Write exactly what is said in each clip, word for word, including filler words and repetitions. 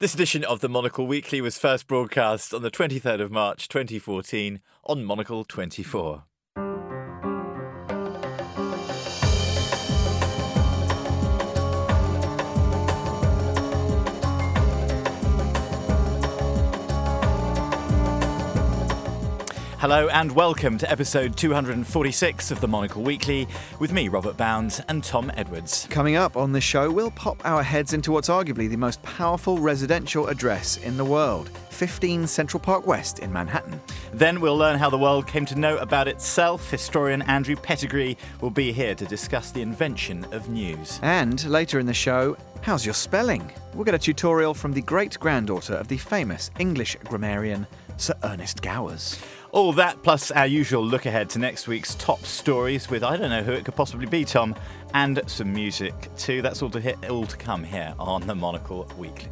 This edition of the Monocle Weekly was first broadcast on the twenty-third of March twenty fourteen on Monocle twenty-four. Hello and welcome to episode two hundred forty-six of the Monocle Weekly with me, Robert Bounds, and Tom Edwards. Coming up on this show, we'll pop our heads into what's arguably the most powerful residential address in the world, fifteen Central Park West in Manhattan. Then we'll learn how the world came to know about itself. Historian Andrew Pettigrew will be here to discuss the invention of news. And later in the show, how's your spelling? We'll get a tutorial from the great-granddaughter of the famous English grammarian, Sir Ernest Gowers. All that plus our usual look ahead to next week's top stories with I don't know who it could possibly be, Tom, and some music too. That's all to hit, all to come here on the Monocle Weekly.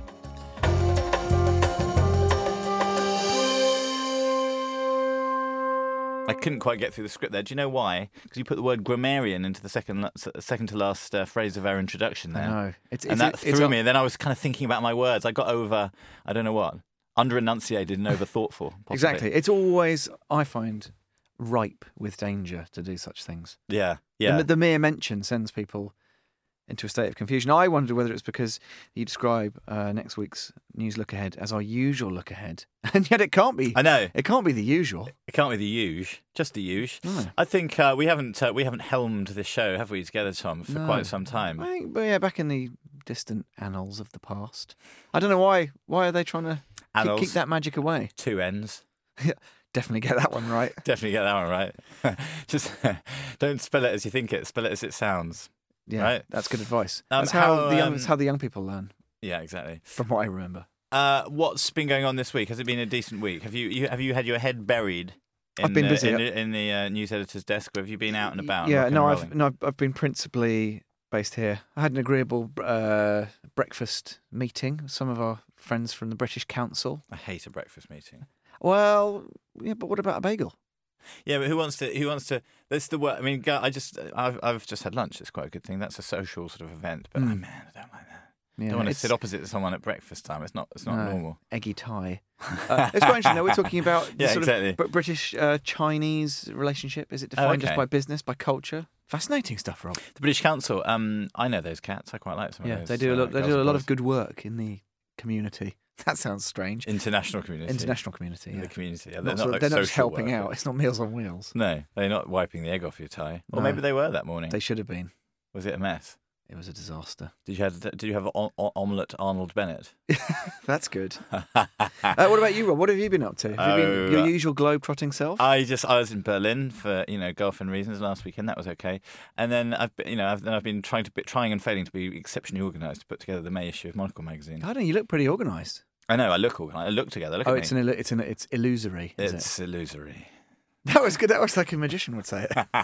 I couldn't quite get through the script there. Do you know why? Because you put the word grammarian into the second second to last uh, phrase of our introduction there. I know. It's, and it's, that it's, threw it's me. And then I was kind of thinking about my words. I got over, I don't know what, under-enunciated and over-thoughtful. Possibly. Exactly. It's always, I find, ripe with danger to do such things. Yeah, yeah. The, the mere mention sends people into a state of confusion. I wondered whether it's because you describe uh, next week's news look ahead as our usual look ahead, and yet it can't be. I know it can't be the usual. It can't be the usual, just the usual. No. I think uh, we haven't uh, we haven't helmed this show, have we, together, Tom, for No. quite some time. I think, but yeah, back in the distant annals of the past. I don't know why. Why are they trying to keep, Annals. keep that magic away? Two N's. Definitely get that one right. Definitely get that one right. Just don't spell it as you think it. Spell it as it sounds. Yeah, Right. that's good advice. Um, that's how, how, the young, um, that's how the young people learn, Yeah, exactly. from what I remember. Uh, what's been going on this week? Has it been a decent week? Have you, you have you had your head buried? In I've been the, busy. in, the- in the uh, news editor's desk. Or have you been out and about? Yeah, rocking no, and I've rolling? no, I've, I've been principally based here. I had an agreeable uh, breakfast meeting with some of our friends from the British Council. I hate a breakfast meeting. Well, yeah, but what about a bagel? Yeah, but who wants to? Who wants to? That's the word. I mean, go- I just, I've, I've just had lunch. It's quite a good thing. That's a social sort of event. But Mm. oh, man, I don't like that. Yeah, I don't want to it's- sit opposite to someone at breakfast time. It's not. It's not No. normal. Eggy tie. Uh, it's quite interesting. Though. We're talking about the Yeah, sort exactly. of Br- British-Chinese relationship. Is it defined just okay. by business, by culture? Fascinating stuff, Rob. The British Council. Um, I know those cats. I quite like some Yeah, of those. they do a uh, lot. They girls do a and lot boys. of good work in the community. That sounds strange. international community. International community. In Yeah. the community. Yeah, Not they're sort not, of- like they're not just social helping out. workers. It's not Meals on Wheels. No, they're not wiping the egg off your tie. Or No. maybe they were that morning. They should have been. Was it a mess? It was a disaster. Did you have Did you have o- o- omelette Arnold Bennett? That's good. uh, what about you, Rob? What have you been up to? Have you been Oh, your uh, usual globe-trotting self? I just I was in Berlin for you know girlfriend reasons last weekend. That was okay. And then I've been, you know I've, then I've been trying to be, trying and failing to be exceptionally organised to put together the May issue of Monocle magazine. I don't know. You look pretty organised. I know I look organised. I look together. Look Oh, at it's me. an illu- it's an it's illusory. Is It's illusory. it? That was good. That was like a magician would say it.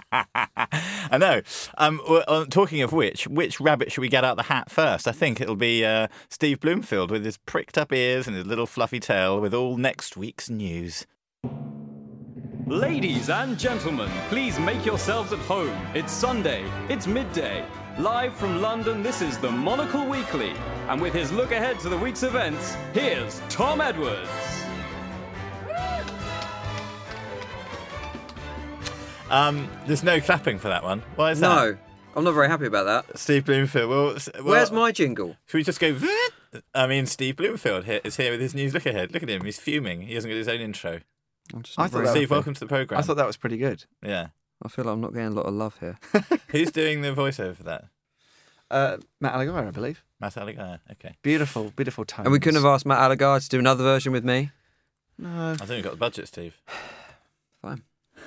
I know. Um, well, uh, talking of which, which rabbit should we get out the hat first? I think it'll be uh, Steve Bloomfield with his pricked up ears and his little fluffy tail with all next week's news. Ladies and gentlemen, please make yourselves at home. It's Sunday. It's midday. Live from London, this is the Monocle Weekly. And with his look ahead to the week's events, here's Tom Edwards. Um, there's no clapping for that one. Why is that? No, I'm not very happy about that. Steve Bloomfield. Well, s- well, Where's my jingle? Should we just go? I mean, Steve Bloomfield here, is here with his news look ahead. Look at him. He's fuming. He hasn't got his own intro. I'm just I not thought very that- Steve, happy. welcome to the programme. I thought that was pretty good. Yeah. I feel like I'm not getting a lot of love here. Who's doing the voiceover for that? Uh, Matt Allegara, I believe. Matt Allegara. Okay. Beautiful, beautiful tones. And we couldn't have asked Matt Allegara to do another version with me. No. I don't think we've got the budget, Steve. Fine.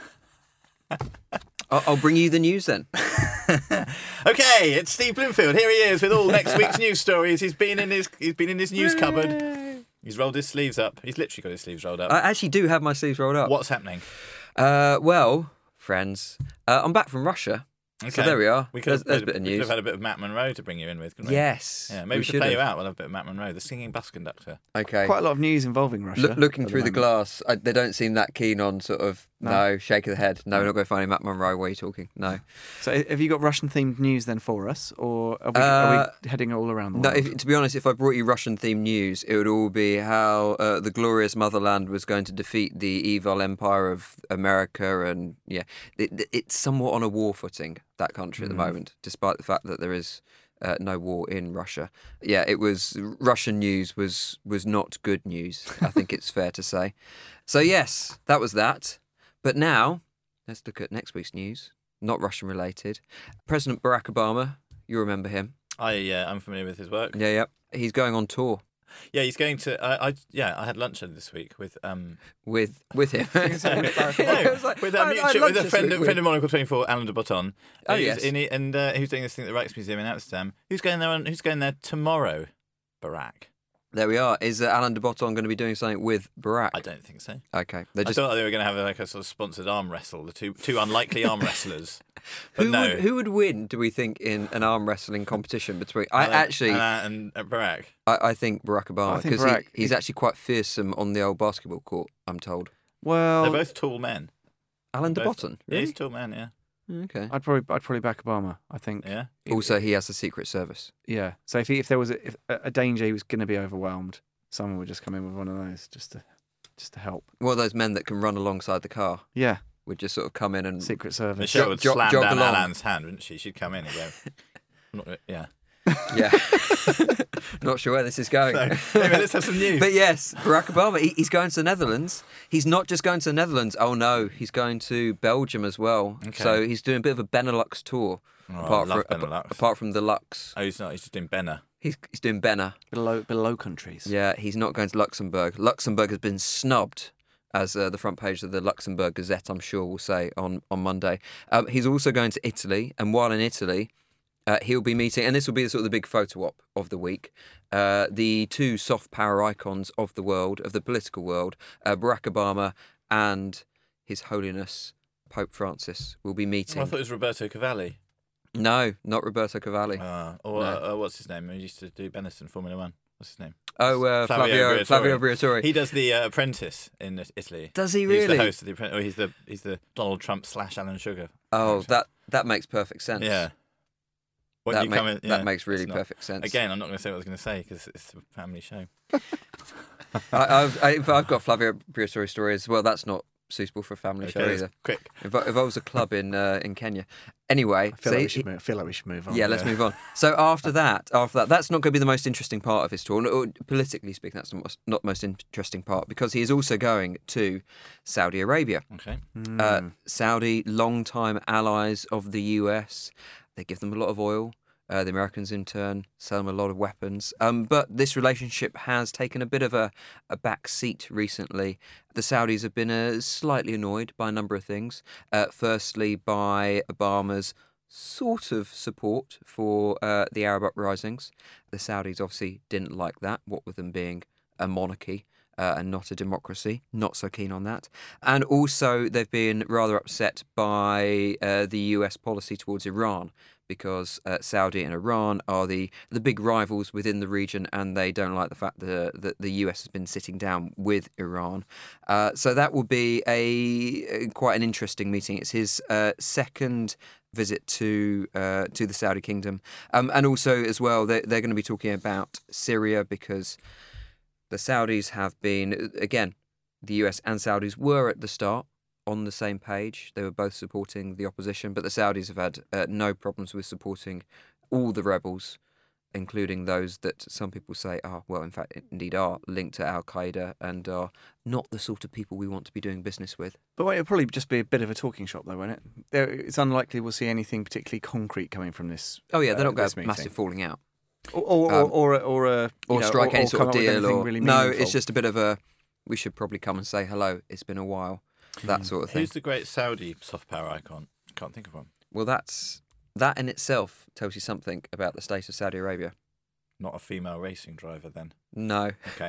I'll, I'll bring you the news then. Okay, it's Steve Bloomfield. Here he is with all next week's news stories. He's been in his he's been in his news cupboard. He's rolled his sleeves up. He's literally got his sleeves rolled up. I actually do have my sleeves rolled up. What's happening? Uh, well, friends, uh, I'm back from Russia. So there we are. We could There's, have, there's a played- bit of we could news. have had a bit of Matt Monro to bring you in with, couldn't we? Yes. Yeah, maybe we should should play have. you out. We'll have a bit of Matt Monro, the singing bus conductor. Okay. Quite a lot of news involving Russia. Look, looking at through the, moment. glass, I, they don't seem that keen on sort of no, No. shake of the head. No, we're not going to find Matt Monro. What are you talking? No. So have you got Russian-themed news then for us, or are we, Uh, are we heading all around the No, world? if, to be honest, if I brought you Russian-themed news, it would all be how uh, the glorious motherland was going to defeat the evil empire of America, and yeah, it, it's somewhat on a war footing, that country at the moment, despite the fact that there is uh, no war in Russia. Yeah, it was Russian news was was not good news. I think it's fair to say. So yes, that was that. But now let's look at next week's news. Not Russian related. President Barack Obama, you remember him? I, uh, I'm familiar with his work. Yeah, yeah. He's going on tour Yeah, he's going to. I, I yeah, I had lunch this week with um. with with him. no, It was like, with, I- a I mutual, lunch with a this friend, week friend of Monocle twenty-four, Alan de Botton. Oh, He's- yes. and, he, and uh, who's doing this thing at the Rijksmuseum in Amsterdam. Who's going there? On, who's going there tomorrow? Barack. There we are. Is uh, Alan de Botton going to be doing something with Barack? I don't think so. Okay. They I just thought they were going to have like a sort of sponsored arm wrestle, the two two unlikely arm wrestlers. But who no. would who would win? Do we think in an arm wrestling competition between? I Alan- actually, Alan and uh, Barack. I, I think Barack Obama I think because Barack- he, he's actually quite fearsome on the old basketball court. I'm told. Well, They're both tall men. Alan de Both- Botton. Yeah, Really? he's a tall man. Yeah. Okay. I'd probably I'd probably back Obama. I think. Yeah. Also, he has a secret service. Yeah. So if he, if there was a, if a danger, he was going to be overwhelmed. Someone would just come in with one of those just to just to help. One of those men that can run alongside the car Yeah. would just sort of come in and. Secret Service. Michelle Jog- would jog- slam jog down along. Alan's hand, wouldn't she? She'd come in and go. I'm not, yeah. Yeah. Not sure where this is going. So, anyway, let's have some news. But yes, Barack Obama, he, he's going to the Netherlands. He's not just going to the Netherlands. Oh no, he's going to Belgium as well. Okay. So he's doing a bit of a Benelux tour. Oh, I apart love from Benelux. apart from the Lux, Oh, he's not. He's just doing Benner. he's he's doing Benner. below below countries. Yeah, he's not going to Luxembourg. Luxembourg has been snubbed, as uh, the front page of the Luxembourg Gazette, I'm sure, will say on on Monday. Um, he's also going to Italy, and while in Italy, uh, he'll be meeting, and this will be sort of the big photo op of the week. Uh, the two soft power icons of the world, of the political world, uh, Barack Obama and His Holiness Pope Francis, will be meeting. Oh, I thought it was Roberto Cavalli. No, not Roberto Cavalli. Uh, or No. uh, uh, what's his name? He used to do Benetton Formula One. What's his name? oh, uh, Flavio Flavio Briatore. Flavio Briatore. He does the uh, Apprentice in Italy. Does he He's really? the host of the Apprentice. Or he's the he's the Donald Trump slash Alan Sugar. Oh, character. that that makes perfect sense. Yeah. When that, you make- come in, that yeah, makes really it's not- perfect sense. Again, I'm not going to say what I was going to say because it's a family show. I, I've, I, if I've got a Flavio Briatore story as well. That's not suitable for a family show Okay, either. quick. If I, if I was a club in uh, in Kenya, anyway. I feel, so like he- we should move, I feel like we should move on. yeah, let's move on. So after that, after that, that's not going to be the most interesting part of his tour. Or politically speaking, that's not not the most interesting part because he is also going to Saudi Arabia. Okay. Mm. Uh, Saudi, long-time allies of the U S. They give them a lot of oil. Uh, the Americans, in turn, sell them a lot of weapons. Um, but this relationship has taken a bit of a, a back seat recently. The Saudis have been uh, slightly annoyed by a number of things. Uh, firstly, by Obama's sort of support for uh, the Arab uprisings. The Saudis obviously didn't like that, what with them being a monarchy. Uh, and not a democracy, not so keen on that. And also, they've been rather upset by uh, the U S policy towards Iran because uh, Saudi and Iran are the, the big rivals within the region and they don't like the fact that, that the U S has been sitting down with Iran. Uh, so that will be a, a quite an interesting meeting. It's his uh, second visit to uh, to the Saudi kingdom. Um, and also, as well, they're, they're going to be talking about Syria because the Saudis have been, again, the U S and Saudis were at the start on the same page. They were both supporting the opposition, but the Saudis have had uh, no problems with supporting all the rebels, including those that some people say are, well, in fact, indeed are linked to Al-Qaeda and are not the sort of people we want to be doing business with. But wait, it'll probably just be a bit of a talking shop, though, won't it? There, it's unlikely we'll see anything particularly concrete coming from this. Oh, yeah, they're uh, not going this to have meeting. massive falling out. Or or, Um, or, or, a, or a you Or know, strike or, any or sort come of up with deal. anything Or really no, meaningful. it's just a bit of a, we should probably come and say hello. It's been a while. That sort of thing. Who's the great Saudi soft power icon? Can't think of one. Well, that's that in itself tells you something about the state of Saudi Arabia. Not a female racing driver then. No. Okay.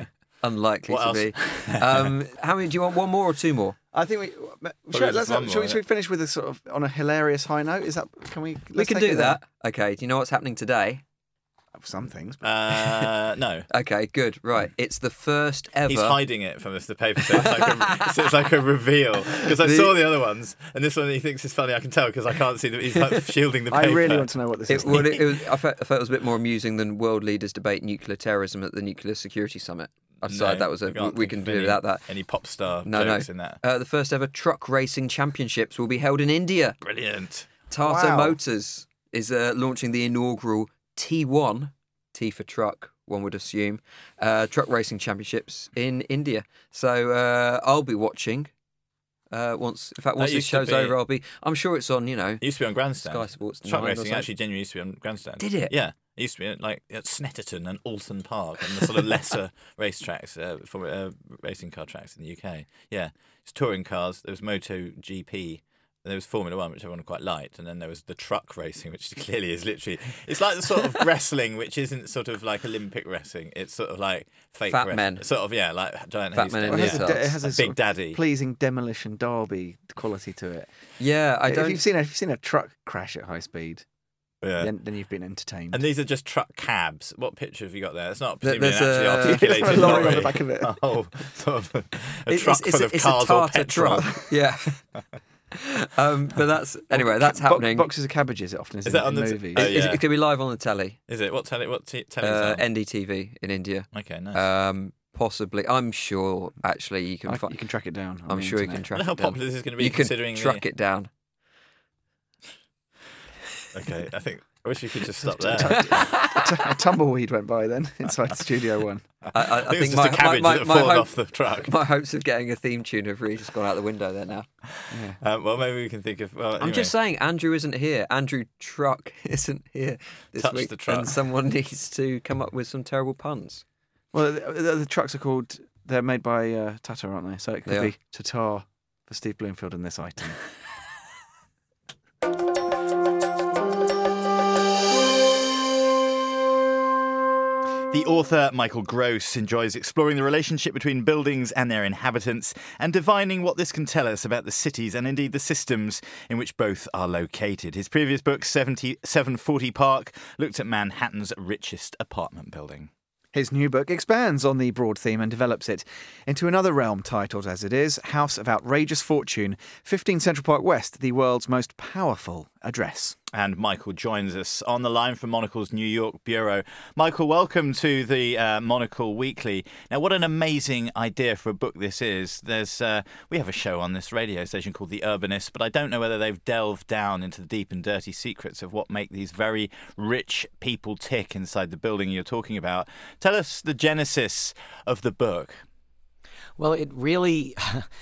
Unlikely What to else? be. Um, how many do you want? One more or two more? I think we just should, let's, one shall more, we, shall we finish with a sort of on a hilarious high note? Is that can we? We let's can take do it there. that. Okay. Do you know what's happening today? Some things. But... Uh, no. Okay, good. Right. It's the first ever. He's hiding it from us, the paper, so it's like a, so it's like a reveal. Because I The- saw the other ones, and this one he thinks is funny. I can tell because I can't see that he's like shielding the I paper. really want to know what this It, is. well, it, it was, I, felt, I felt it was a bit more amusing than world leaders debate nuclear terrorism at the Nuclear Security Summit. I decided No, that was I a. can't We think can of do any, without that. Any pop star No, jokes no. in that? Uh, the first ever truck racing championships will be held in India. Brilliant. Tata Wow. Motors is uh, launching the inaugural T one, T for truck, one would assume, uh, truck racing championships in India. So uh, I'll be watching. Uh, once, in fact, once That this used to show's be- over, I'll be. I'm sure it's on. You know, It used to be on Grandstand. Sky Sports Truck nine or racing something. actually genuinely used to be on Grandstand. Did it? Yeah. It used to be like at Snetterton and Alton Park and the sort of lesser racetracks, uh, for uh, racing car tracks in the U K. Yeah. It's touring cars. There was MotoGP. There was Formula One, which everyone quite liked, and then there was the truck racing, which clearly is literally it's like the sort of wrestling, which isn't sort of like Olympic wrestling. It's sort of like fake Fat wrestling. men. Sort of yeah, like giant Fat men in Well, it has, yeah. a, de- it has a Big sort of Daddy. pleasing demolition derby quality to it. Yeah, I if don't. you've seen a, if you've seen a truck crash at high speed, Yeah. then, then you've been entertained. And these are just truck cabs. What picture have you got there? It's not There- presumably there's an a- actually There's articulated a lorry on lorry. the back of it. A whole sort of a, a It- truck it's, full it's, of it's cars a or Tata petrol. truck. Yeah. um, but that's anyway. That's Bo- happening. boxes of cabbages, it often is, Is in, that on in the t- movies. Oh, Is- is yeah. it going to be live on the telly? Is it? What tele? What t- telly's Uh, on? N D T V in India. Okay, nice. Um, possibly. I'm sure. Actually, you can. I- Find, you can track it down. on I'm the sure you can internet. track I wonder how it down. popular this is going to be You can considering track the... it down. Okay, I think I wish you could just stop there. a, t- a tumbleweed went by then inside Studio One. I, I, I I think, it's my, just a cabbage my, that my, falls my, hope, off the truck. my hopes of getting a theme tune have really just gone out the window there now. Um, well, maybe we can think of. Well, I'm anyway. just saying, Andrew isn't here. Andrew Truck isn't here this Touch week, the truck. and someone needs to come up with some terrible puns. Well, the, the, the trucks are called. They're made by uh, Tata, aren't they? So it could They be Tatar for Steve Bloomfield in this item. The author, Michael Gross, enjoys exploring the relationship between buildings and their inhabitants and divining what this can tell us about the cities and indeed the systems in which both are located. His previous book, seven forty Park, looked at Manhattan's richest apartment building. His new book expands on the broad theme and develops it into another realm titled, as it is, House of Outrageous Fortune, fifteen Central Park West, the world's most powerful address. And Michael joins us on the line from Monocle's New York bureau. Michael, welcome to the uh, Monocle Weekly. Now, what an amazing idea for a book this is. There's uh, we have a show on this radio station called The Urbanist, but I don't know whether they've delved down into the deep and dirty secrets of what make these very rich people tick inside the building you're talking about. Tell us the genesis of the book. Well, it really,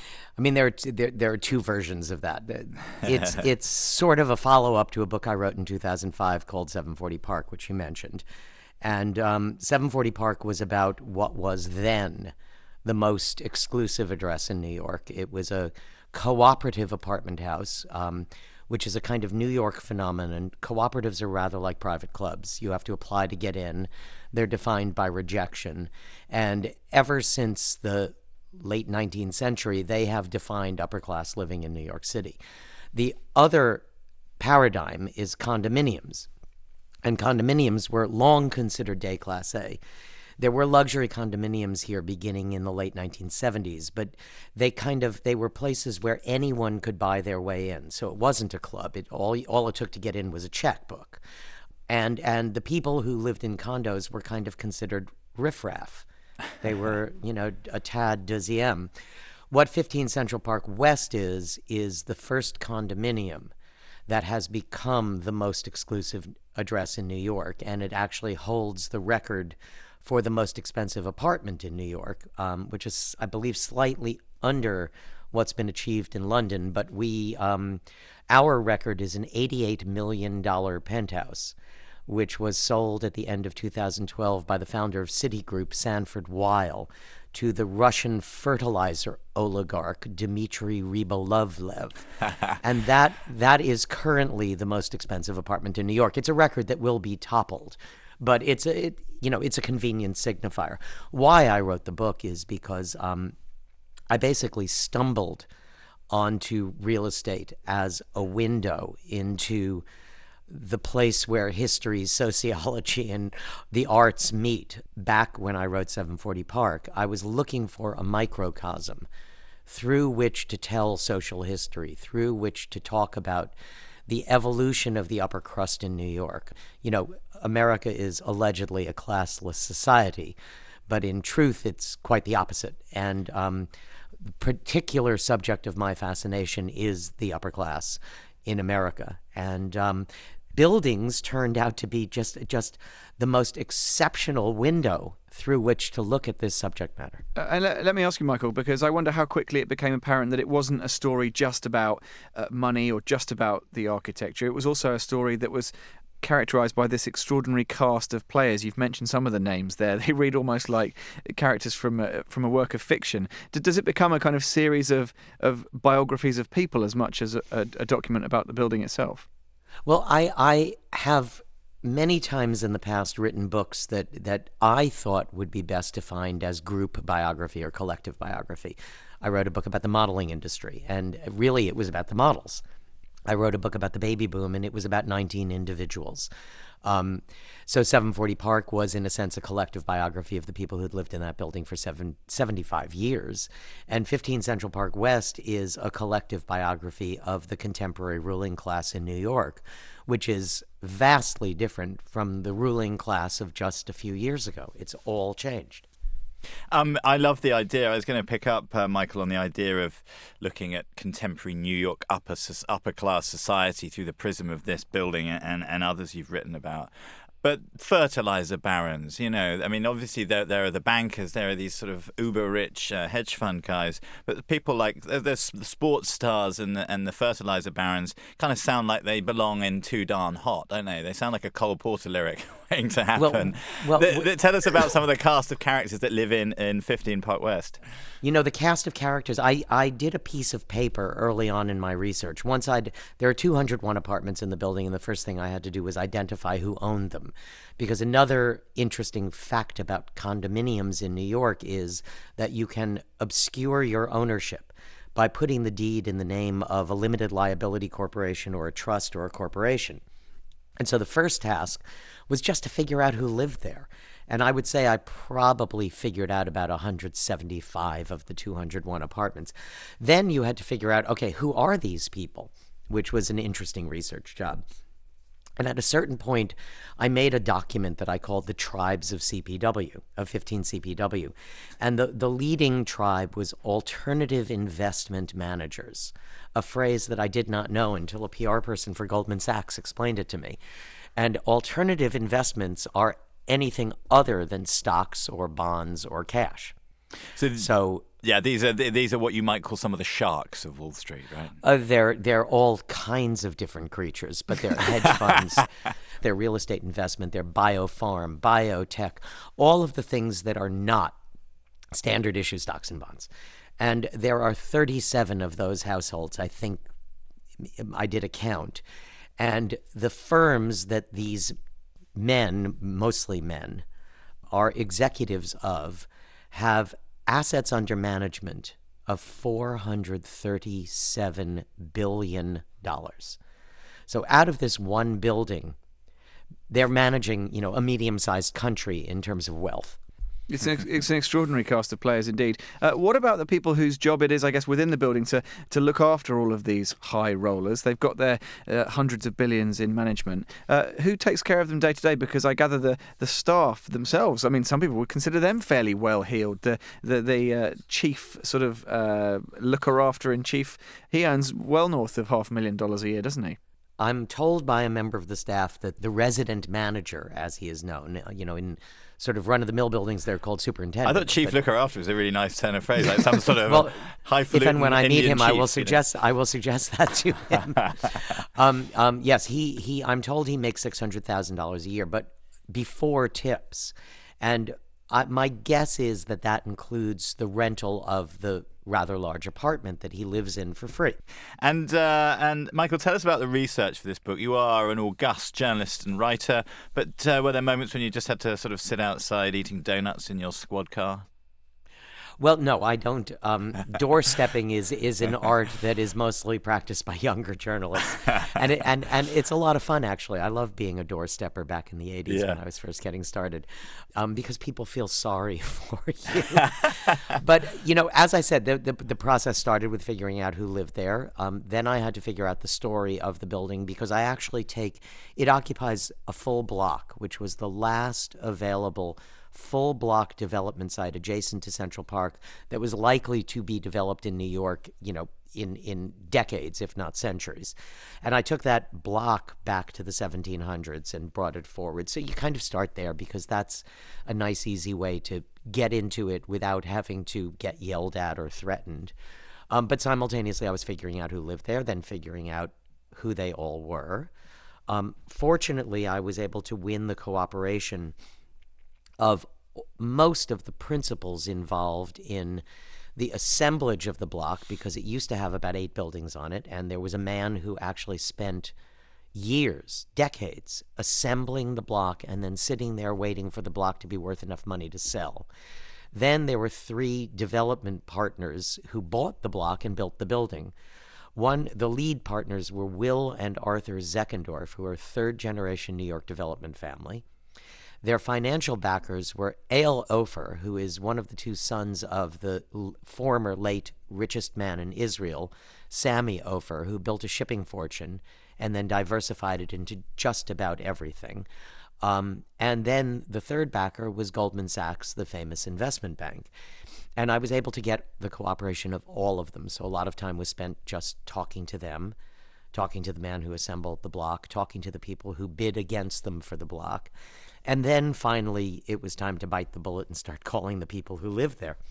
I mean, there are, t- there, there are two versions of that. It's it's sort of a follow-up to a book I wrote in two thousand five called seven forty Park, which you mentioned. And um, seven forty Park was about what was then the most exclusive address in New York. It was a cooperative apartment house, um, which is a kind of New York phenomenon. Cooperatives are rather like private clubs. You have to apply to get in. They're defined by rejection. And ever since the late nineteenth century, they have defined upper-class living in New York City. The other paradigm is condominiums. And condominiums were long considered day class A. There were luxury condominiums here beginning in the late nineteen seventies, but they kind of, they were places where anyone could buy their way in. So it wasn't a club. It all, all it took to get in was a checkbook. And, and the people who lived in condos were kind of considered riffraff. They were, you know, a tad deuxième. What fifteen Central Park West is, is the first condominium that has become the most exclusive address in New York, and it actually holds the record for the most expensive apartment in New York, um, which is, I believe, slightly under what's been achieved in London. But we, um, our record is an eighty-eight million dollars penthouse, which was sold at the end of two thousand twelve by the founder of Citigroup, Sanford Weill, to the Russian fertilizer oligarch Dmitry Rybolovlev. And that that is currently the most expensive apartment in New York. It's a record that will be toppled. but it's a it, you know it's a convenient signifier. Why I wrote the book is because um, I basically stumbled onto real estate as a window into the place where history, sociology, and the arts meet. Back when I wrote seven forty Park, I was looking for a microcosm through which to tell social history, through which to talk about the evolution of the upper crust in New York. You know, America is allegedly a classless society, but in truth, it's quite the opposite. And um, the particular subject of my fascination is the upper class in America. And um, buildings turned out to be just just the most exceptional window through which to look at this subject matter. Uh, and let, let me ask you, Michael, because I wonder how quickly it became apparent that it wasn't a story just about uh, money or just about the architecture. It was also a story that was characterised by this extraordinary cast of players. You've mentioned some of the names there. They read almost like characters from a, from a work of fiction. D- does it become a kind of series of, of biographies of people as much as a, a, a document about the building itself? Well, I, I have many times in the past written books that, that I thought would be best defined as group biography or collective biography. I wrote a book about the modeling industry, and really it was about the models. I wrote a book about the baby boom, and it was about nineteen individuals. Um, so seven forty Park was, in a sense, a collective biography of the people who'd lived in that building for seven, seventy-five years. And fifteen Central Park West is a collective biography of the contemporary ruling class in New York, which is vastly different from the ruling class of just a few years ago. It's all changed. Um, I love the idea. I was going to pick up, uh, Michael, on the idea of looking at contemporary New York upper upper class society through the prism of this building and, and others you've written about. But fertilizer barons, you know, I mean, obviously there there are the bankers, there are these sort of uber-rich uh, hedge fund guys, but people like the, the sports stars and the, and the fertilizer barons kind of sound like they belong in Too Darn Hot, don't they? They sound like a Cole Porter lyric waiting to happen. Well, well, the, the, tell us about some of the cast of characters that live in, in fifteen Park West. You know, the cast of characters, I, I did a piece of paper early on in my research. Once I'd, there are two hundred one apartments in the building, and the first thing I had to do was identify who owned them. Because another interesting fact about condominiums in New York is that you can obscure your ownership by putting the deed in the name of a limited liability corporation or a trust or a corporation. And so the first task was just to figure out who lived there. And I would say I probably figured out about one hundred seventy-five of the two hundred one apartments. Then you had to figure out, okay, who are these people? Which was an interesting research job. And at a certain point, I made a document that I called the Tribes of C P W, of fifteen C P W. And the, the leading tribe was Alternative Investment Managers, a phrase that I did not know until a P R person for Goldman Sachs explained it to me. And alternative investments are anything other than stocks or bonds or cash. So, so yeah, these are these are what you might call some of the sharks of Wall Street, right? Uh, they're they're all kinds of different creatures, but they're hedge funds, they're real estate investment, they're biopharm, biotech, all of the things that are not standard issue stocks and bonds. And there are thirty-seven of those households, I think. I did a count. And the firms that these men, mostly men, are executives of have assets under management of four hundred thirty-seven billion dollars. So out of this one building, they're managing, you know, a medium-sized country in terms of wealth. It's an, it's an extraordinary cast of players indeed. Uh, what about the people whose job it is, I guess, within the building to, to look after all of these high rollers? They've got their uh, hundreds of billions in management. Uh, who takes care of them day to day? Because I gather the, the staff themselves, I mean, some people would consider them fairly well-heeled. The, the, the uh, chief sort of uh, looker-after-in-chief, he earns well north of half a million dollars a year, doesn't he? I'm told by a member of the staff that the resident manager, as he is known, you know, in sort of run-of-the-mill buildings, they're called superintendent. I thought chief looker after was a really nice turn of phrase, like some sort of well, highfalutin if and when I Indian meet him, chief, I will suggest you know? I will suggest that to him. um, um, yes, he he. I'm told he makes six hundred thousand dollars a year, but before tips, and I, my guess is that that includes the rental of the rather large apartment that he lives in for free. And uh, and Michael, tell us about the research for this book. You are an august journalist and writer, but uh, were there moments when you just had to sort of sit outside eating donuts in your squad car? Well, no, I don't. Um, doorstepping is is an art that is mostly practiced by younger journalists, and it, and and it's a lot of fun actually. I love being a doorstepper back in the eighties Yeah. when I was first getting started, um, because people feel sorry for you. But you know, as I said, the, the the process started with figuring out who lived there. Um, then I had to figure out the story of the building because I actually take it occupies a full block, which was the last available full block development site adjacent to Central Park that was likely to be developed in New York, you know, in, in decades, if not centuries. And I took that block back to the seventeen hundreds and brought it forward. So you kind of start there because that's a nice, easy way to get into it without having to get yelled at or threatened. Um, but simultaneously, I was figuring out who lived there, then figuring out who they all were. Um, fortunately, I was able to win the cooperation of most of the principals involved in the assemblage of the block, because it used to have about eight buildings on it, and there was a man who actually spent years, decades, assembling the block and then sitting there waiting for the block to be worth enough money to sell. Then there were three development partners who bought the block and built the building. One, the lead partners were Will and Arthur Zeckendorf, who are a third-generation New York development family. Their financial backers were Eyal Ofer, who is one of the two sons of the l- former late richest man in Israel, Sammy Ofer, who built a shipping fortune and then diversified it into just about everything. Um, and then the third backer was Goldman Sachs, the famous investment bank. And I was able to get the cooperation of all of them. So a lot of time was spent just talking to them, talking to the man who assembled the block, talking to the people who bid against them for the block. And then finally, it was time to bite the bullet and start calling the people who lived there.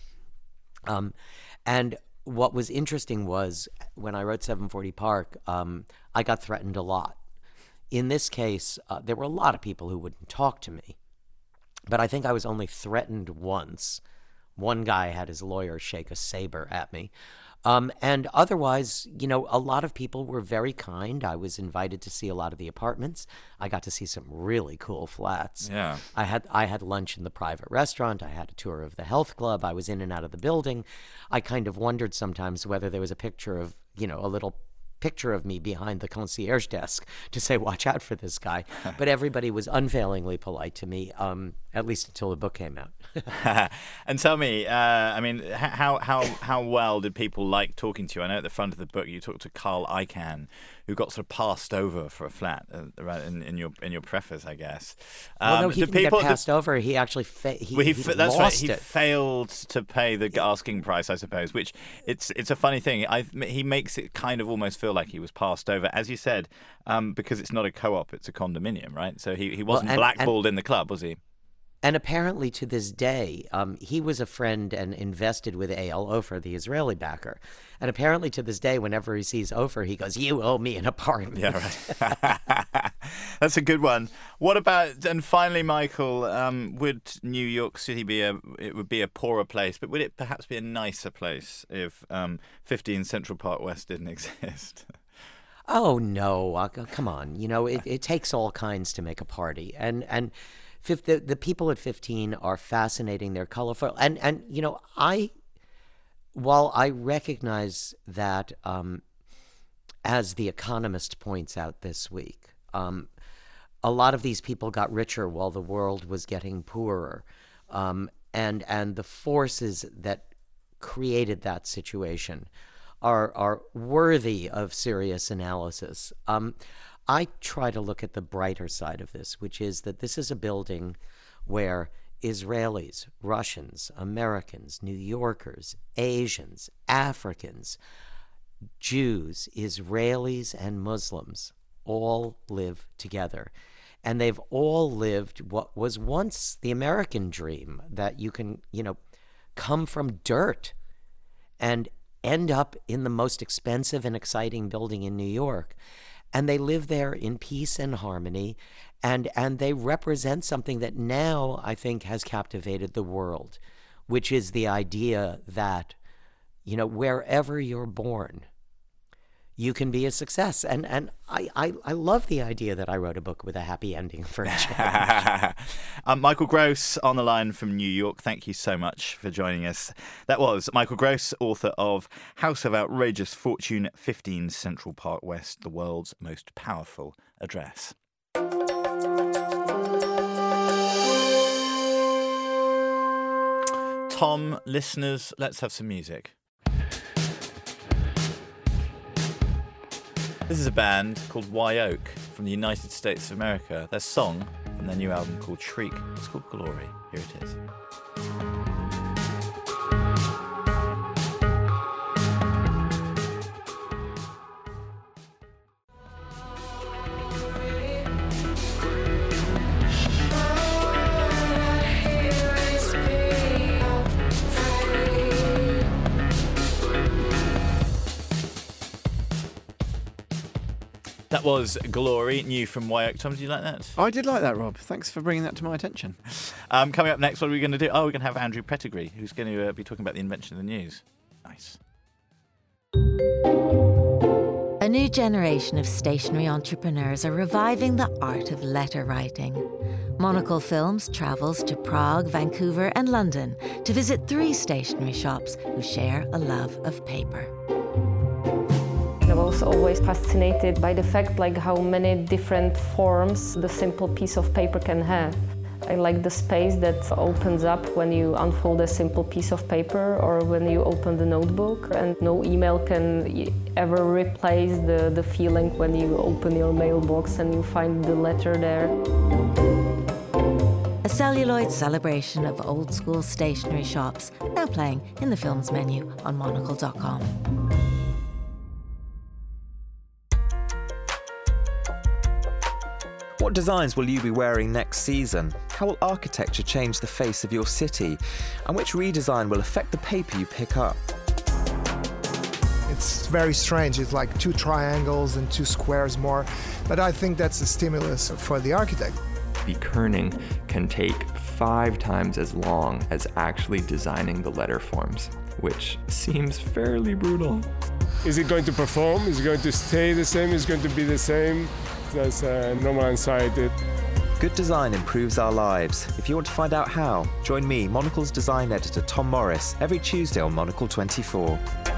Um, and what was interesting was when I wrote seven forty Park, um, I got threatened a lot. In this case, uh, there were a lot of people who wouldn't talk to me. But I think I was only threatened once. One guy had his lawyer shake a saber at me. Um, and otherwise, you know, a lot of people were very kind. I was invited to see a lot of the apartments. I got to see some really cool flats. Yeah. I had I had lunch in the private restaurant. I had a tour of the health club. I was in and out of the building. I kind of wondered sometimes whether there was a picture of, you know, a little picture of me behind the concierge desk to say, watch out for this guy. But everybody was unfailingly polite to me, um, at least until the book came out. And tell me, uh, I mean, h- how how how well did people like talking to you? I know at the front of the book you talked to Carl Icahn, who got sort of passed over for a flat, uh, right in, in your in your preface, I guess. Um, well, no, he did didn't people, get passed over. He actually fa- he, Well, he, he fa- that's lost right. He it. failed to pay the asking price, I suppose. Which it's it's a funny thing. I he makes it kind of almost feel like he was passed over, as you said, um, because it's not a co-op; it's a condominium, right? So he, he wasn't Well, and- blackballed in the club, was he? And apparently to this day, um, he was a friend and invested with Eyal Ofer, the Israeli backer. And apparently to this day, whenever he sees Ofer, he goes, "You owe me an apartment." Yeah, right. That's a good one. What about, and finally, Michael, um, would New York City be a, it would be a poorer place, but would it perhaps be a nicer place if um, fifteen Central Park West didn't exist? Oh, no. Uh, c- come on. You know, it, it takes all kinds to make a party. And, and fif- the, the people at fifteen are fascinating. They're colorful. And, and you know, I, while I recognize that, um, as The Economist points out this week, um, a lot of these people got richer while the world was getting poorer. Um, and, and the forces that created that situation are are worthy of serious analysis. Um, I try to look at the brighter side of this, which is that this is a building where Israelis, Russians, Americans, New Yorkers, Asians, Africans, Jews, Israelis, and Muslims all live together. And they've all lived what was once the American dream, that you can, you know, come from dirt and end up in the most expensive and exciting building in New York. And they live there in peace and harmony. And, and they represent something that now I think has captivated the world, which is the idea that, you know, wherever you're born, you can be a success. And and I, I, I love the idea that I wrote a book with a happy ending for a change. um, Michael Gross on the line from New York. Thank you so much for joining us. That was Michael Gross, author of House of Outrageous Fortune, fifteen Central Park West, the world's most powerful address. Tom, listeners, let's have some music. This is a band called Wye Oak from the United States of America. Their song from their new album called Shriek, it's called Glory. Here it is. That was Glory, new from Wye Oak. Tom, did you like that? I did like that, Rob. Thanks for bringing that to my attention. Um, coming up next, what are we going to do? Oh, we're going to have Andrew Pettigrew, who's going to uh, be talking about the invention of the news. Nice. A new generation of stationery entrepreneurs are reviving the art of letter writing. Monocle Films travels to Prague, Vancouver, and London to visit three stationery shops who share a love of paper. I was always fascinated by the fact like how many different forms the simple piece of paper can have. I like the space that opens up when you unfold a simple piece of paper or when you open the notebook, and no email can ever replace the, the feeling when you open your mailbox and you find the letter there. A celluloid celebration of old school stationery shops, now playing in the films menu on monocle dot com. What designs will you be wearing next season? How will architecture change the face of your city? And which redesign will affect the paper you pick up? It's very strange. It's like two triangles and two squares more. But I think that's a stimulus for the architect. The kerning can take five times as long as actually designing the letter forms, which seems fairly brutal. Is it going to perform? Is it going to stay the same? Is it going to be the same? That's a normal anxiety. Good design improves our lives. If you want to find out how, join me, Monocle's design editor Tom Morris, every Tuesday on Monocle twenty-four.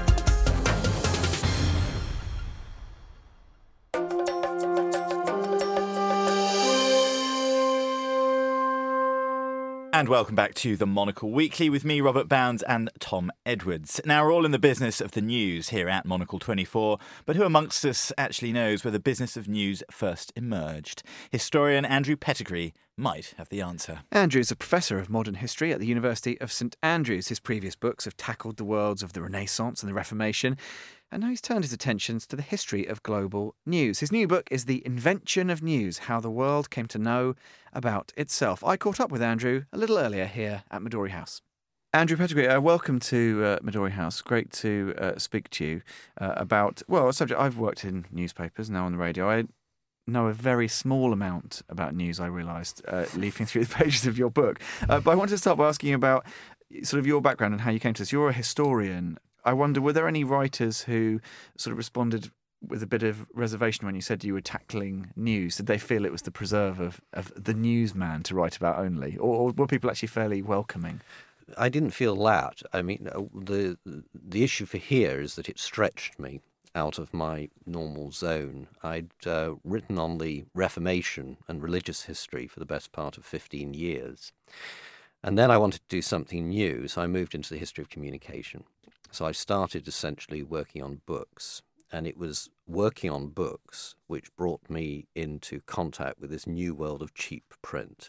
And welcome back to the Monocle Weekly with me, Robert Bounds, and Tom Edwards. Now, we're all in the business of the news here at Monocle twenty-four, but who amongst us actually knows where the business of news first emerged? Historian Andrew Pettigrew might have the answer. Andrew is a professor of modern history at the University of St Andrews. His previous books have tackled the worlds of the Renaissance and the Reformation, and now he's turned his attentions to the history of global news. His new book is The Invention of News, How the World Came to Know About Itself. I caught up with Andrew a little earlier here at Midori House. Andrew Pettigrew, uh, welcome to uh, Midori House. Great to uh, speak to you uh, about, well, a subject. I've worked in newspapers, now on the radio. I know a very small amount about news, I realised, uh, leafing through the pages of your book. Uh, but I wanted to start by asking about sort of your background and how you came to this. You're a historian. I wonder, were there any writers who sort of responded with a bit of reservation when you said you were tackling news? Did they feel it was the preserve of, of the newsman to write about only? Or, or were people actually fairly welcoming? I didn't feel that. I mean, the the issue for here is that it stretched me out of my normal zone. I'd uh, written on the Reformation and religious history for the best part of fifteen years. And then I wanted to do something new, so I moved into the history of communication. So I started essentially working on books, and it was working on books which brought me into contact with this new world of cheap print.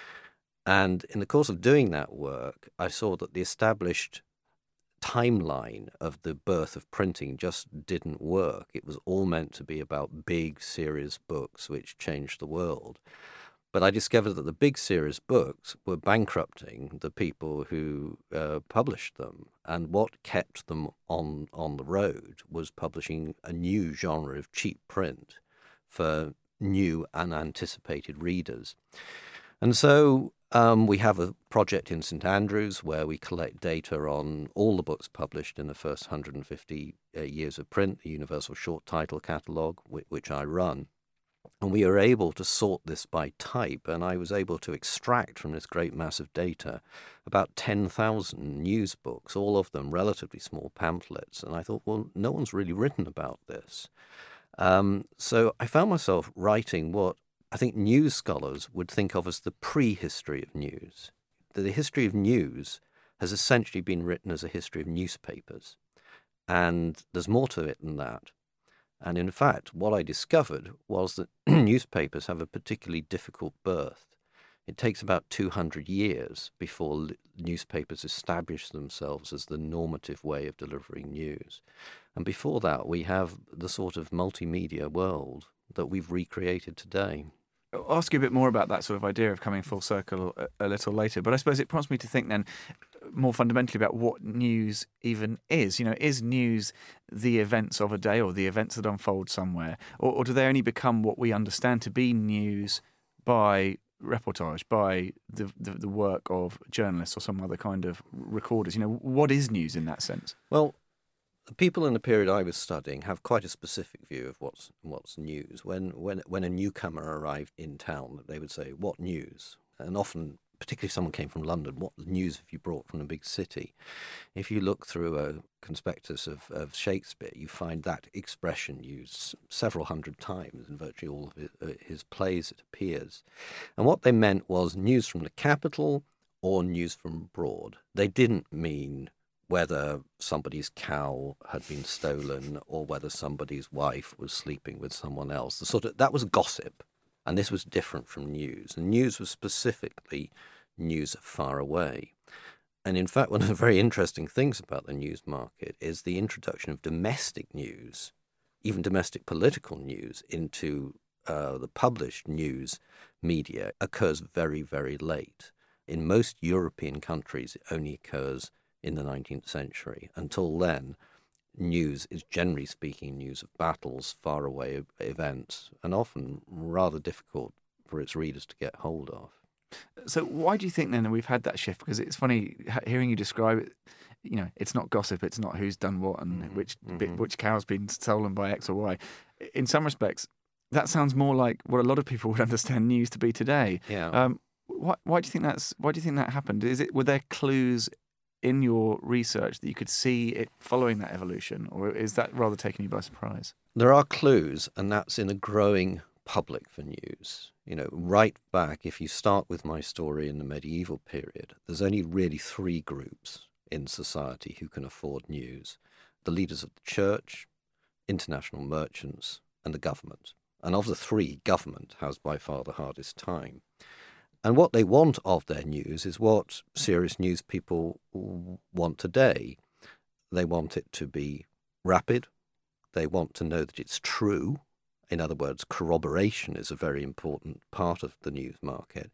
And in the course of doing that work, I saw that the established timeline of the birth of printing just didn't work. It was all meant to be about big, serious books which changed the world. But I discovered that the big serious books were bankrupting the people who uh, published them. And what kept them on, on the road was publishing a new genre of cheap print for new and anticipated readers. And so um, we have a project in St Andrews where we collect data on all the books published in the first one hundred fifty uh, years of print, the Universal Short Title Catalogue, which, which I run. And we are able to sort this by type, and I was able to extract from this great mass of data about ten thousand news books, all of them relatively small pamphlets. And I thought, well, no one's really written about this. Um, so I found myself writing what I think news scholars would think of as the prehistory of news. The history of news has essentially been written as a history of newspapers, and there's more to it than that. And in fact, what I discovered was that newspapers have a particularly difficult birth. It takes about two hundred years before newspapers establish themselves as the normative way of delivering news. And before that, we have the sort of multimedia world that we've recreated today. I'll ask you a bit more about that sort of idea of coming full circle a, a little later, but I suppose it prompts me to think then more fundamentally about what news even is. You know, is news the events of a day or the events that unfold somewhere, or, or do they only become what we understand to be news by reportage, by the, the the work of journalists or some other kind of recorders? You know, what is news in that sense? Well, the people in the period I was studying have quite a specific view of what's what's news. When when when a newcomer arrived in town, they would say, "What news?" And often, particularly if someone came from London, "What news have you brought from a big city?" If you look through a conspectus of, of Shakespeare, you find that expression used several hundred times in virtually all of his, uh, his plays, it appears. And what they meant was news from the capital or news from abroad. They didn't mean whether somebody's cow had been stolen or whether somebody's wife was sleeping with someone else. The sort of that was gossip, and this was different from news. And news was specifically news far away. And in fact, one of the very interesting things about the news market is the introduction of domestic news, even domestic political news, into uh, the published news media occurs very, very late. In most European countries, it only occurs in the nineteenth century. Until then, news is generally speaking news of battles, faraway events, and often rather difficult for its readers to get hold of. So why do you think then that we've had that shift? Because it's funny hearing you describe it. You know, it's not gossip, it's not who's done what and mm-hmm. which mm-hmm. which cow's been stolen by X or Y. In some respects, that sounds more like what a lot of people would understand news to be today. Yeah. Um, why, why do you think that's? Why do you think that happened? Is it were there clues in your research that you could see it following that evolution, or is that rather taking you by surprise? There are clues, and that's in a growing public for news. You know, right back, if you start with my story in the medieval period, there's only really three groups in society who can afford news: the leaders of the church, international merchants, and the government. And of the three, government has by far the hardest time. And what they want of their news is what serious news people want today. They want it to be rapid. They want to know that it's true. In other words, corroboration is a very important part of the news market.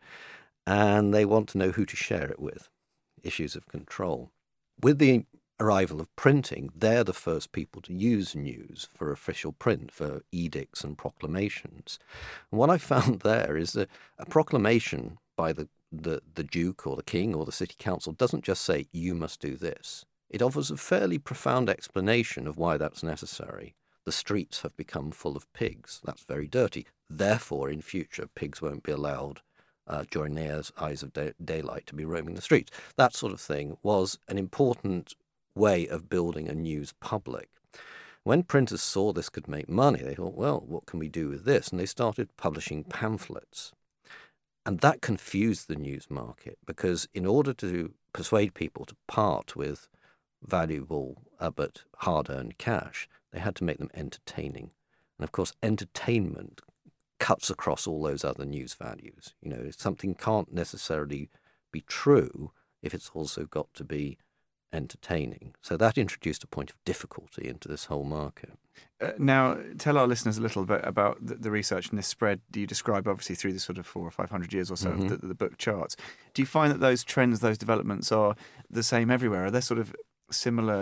And they want to know who to share it with, issues of control. With the arrival of printing, they're the first people to use news for official print, for edicts and proclamations. And what I found there is that a proclamation by the, the, the Duke or the King or the City Council doesn't just say, you must do this. It offers a fairly profound explanation of why that's necessary. The streets have become full of pigs. That's very dirty. Therefore, in future, pigs won't be allowed uh, during the eyes of day- daylight to be roaming the streets. That sort of thing was an important way of building a news public. When printers saw this could make money, they thought, well, what can we do with this? And they started publishing pamphlets. And that confused the news market, because in order to persuade people to part with valuable uh, but hard-earned cash, they had to make them entertaining. And of course, entertainment cuts across all those other news values. You know, something can't necessarily be true if it's also got to be entertaining. So that introduced a point of difficulty into this whole market. Uh, now, tell our listeners a little bit about the, the research and this spread you describe, obviously, through the sort of four or five hundred years or so Mm-hmm. that the book charts. Do you find that those trends, those developments are the same everywhere? Are there sort of similar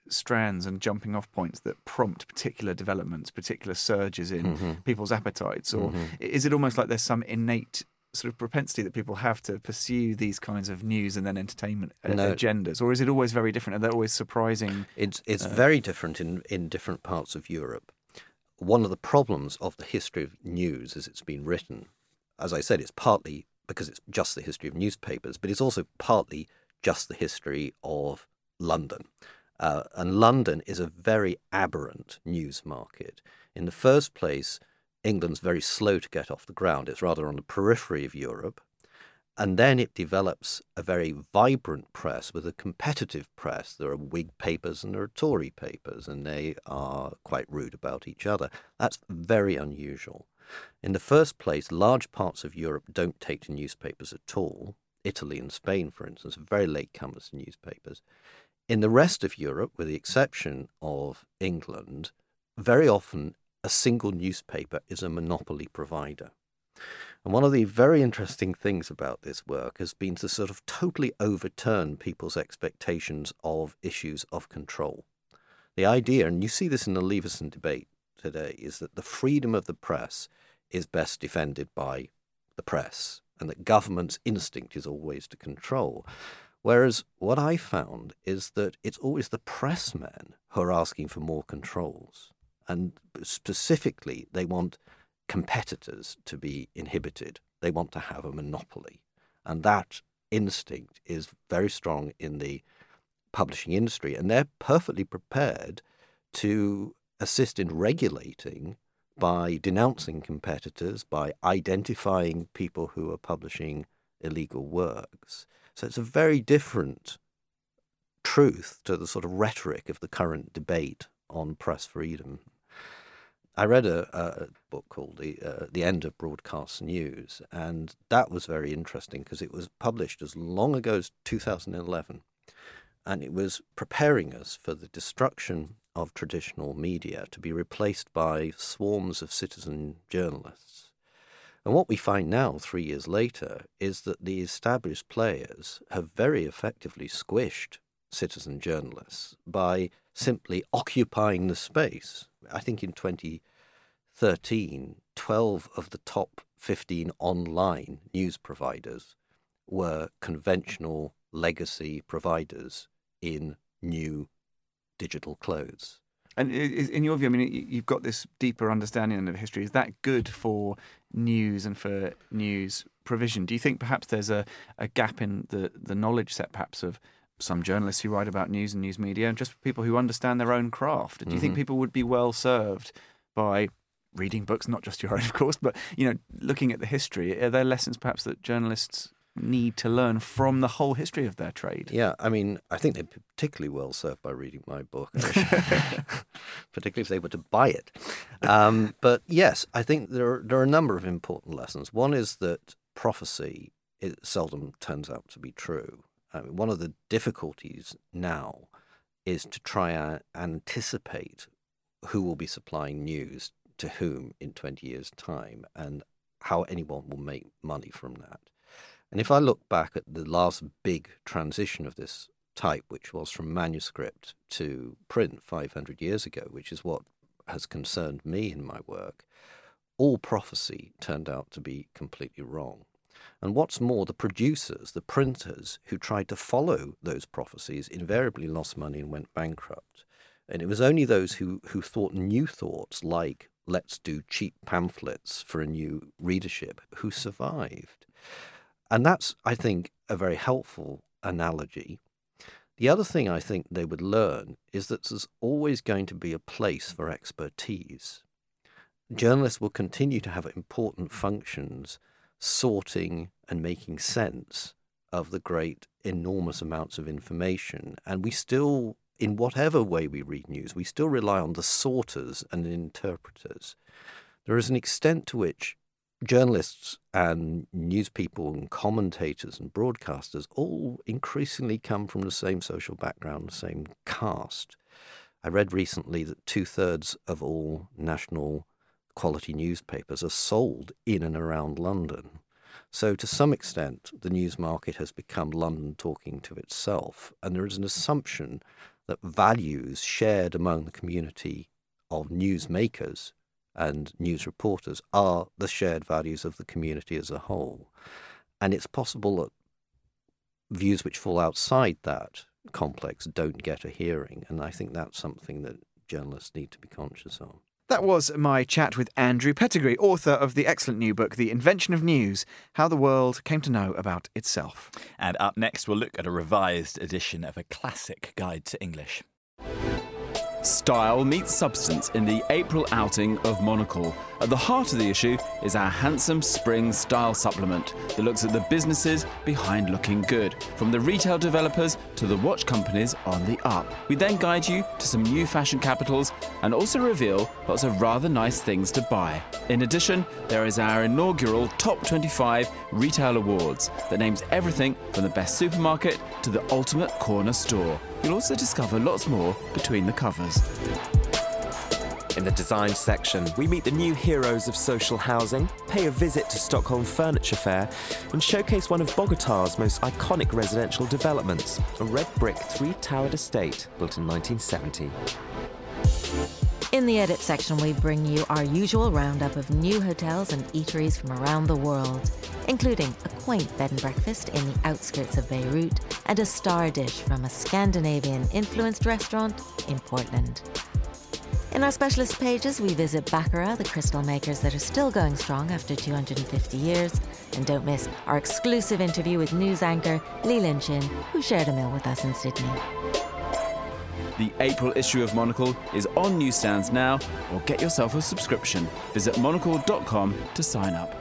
strands and jumping off points that prompt particular developments, particular surges in Mm-hmm. people's appetites? Or Mhm. is it almost like there's some innate sort of propensity that people have to pursue these kinds of news and then entertainment uh, No. agendas? Or is it always very different? Are there always surprising? It's it's uh, very different in, in different parts of Europe. One of the problems of the history of news as it's been written, as I said, it's partly because it's just the history of newspapers, but it's also partly just the history of London. Uh, and London is a very aberrant news market. In the first place, England's very slow to get off the ground. It's rather on the periphery of Europe. And then it develops a very vibrant press with a competitive press. There are Whig papers and there are Tory papers, and they are quite rude about each other. That's very unusual. In the first place, large parts of Europe don't take to newspapers at all. Italy and Spain, for instance, are very late comers to newspapers. In the rest of Europe, with the exception of England, very often a single newspaper is a monopoly provider. And one of the very interesting things about this work has been to sort of totally overturn people's expectations of issues of control. The idea, and you see this in the Leveson debate today, is that the freedom of the press is best defended by the press, and that government's instinct is always to control. Whereas what I found is that it's always the pressmen who are asking for more controls. And specifically, they want competitors to be inhibited. They want to have a monopoly. And that instinct is very strong in the publishing industry. And they're perfectly prepared to assist in regulating by denouncing competitors, by identifying people who are publishing illegal works. So it's a very different truth to the sort of rhetoric of the current debate on press freedom. I read a, a book called the, uh, the End of Broadcast News, and that was very interesting because it was published as long ago as two thousand eleven, and it was preparing us for the destruction of traditional media to be replaced by swarms of citizen journalists. And what we find now, three years later, is that the established players have very effectively squished citizen journalists by simply occupying the space. I think in twenty thirteen, twelve of the top fifteen online news providers were conventional legacy providers in new digital clothes. And in your view, I mean, you've got this deeper understanding of history. Is that good for news and for news provision? Do you think perhaps there's a, a gap in the, the knowledge set, perhaps, of some journalists who write about news and news media, and just people who understand their own craft? Do you mm-hmm. think people would be well served by reading books, not just your own, of course, but, you know, looking at the history? Are there lessons perhaps that journalists need to learn from the whole history of their trade? Yeah, I mean, I think they're particularly well served by reading my book, particularly if they were to buy it. Um, but yes, I think there are, there are a number of important lessons. One is that prophecy it seldom turns out to be true. I mean, one of the difficulties now is to try and anticipate who will be supplying news to whom in twenty years' time and how anyone will make money from that. And if I look back at the last big transition of this type, which was from manuscript to print five hundred years ago, which is what has concerned me in my work, all prophecy turned out to be completely wrong. And what's more, the producers, the printers who tried to follow those prophecies invariably lost money and went bankrupt. And it was only those who, who thought new thoughts like, let's do cheap pamphlets for a new readership, who survived. And that's, I think, a very helpful analogy. The other thing I think they would learn is that there's always going to be a place for expertise. Journalists will continue to have important functions sorting and making sense of the great, enormous amounts of information. And we still, in whatever way we read news, we still rely on the sorters and the interpreters. There is an extent to which journalists and news people and commentators and broadcasters all increasingly come from the same social background, the same caste. I read recently that two-thirds of all national quality newspapers are sold in and around London. So to some extent, the news market has become London talking to itself, and there is an assumption that values shared among the community of newsmakers and news reporters are the shared values of the community as a whole. And it's possible that views which fall outside that complex don't get a hearing. And I think that's something that journalists need to be conscious of. That was my chat with Andrew Pettigrew, author of the excellent new book, The Invention of News, How the World Came to Know About Itself. And up next, we'll look at a revised edition of a classic guide to English. Style meets substance in the April outing of Monocle. At the heart of the issue is our handsome spring style supplement that looks at the businesses behind looking good, from the retail developers to the watch companies on the up. We then guide you to some new fashion capitals and also reveal lots of rather nice things to buy. In addition, there is our inaugural Top twenty-five Retail Awards that names everything from the best supermarket to the ultimate corner store. You'll also discover lots more between the covers. In the design section, we meet the new heroes of social housing, pay a visit to Stockholm Furniture Fair, and showcase one of Bogotá's most iconic residential developments, a red brick three-towered estate built in nineteen seventy. In the edit section, we bring you our usual roundup of new hotels and eateries from around the world, including a quaint bed and breakfast in the outskirts of Beirut and a star dish from a Scandinavian-influenced restaurant in Portland. In our specialist pages, we visit Baccarat, the crystal makers that are still going strong after two hundred fifty years. And don't miss our exclusive interview with news anchor Lee Lin Chin, who shared a meal with us in Sydney. The April issue of Monocle is on newsstands now, or get yourself a subscription. Visit monocle dot com to sign up.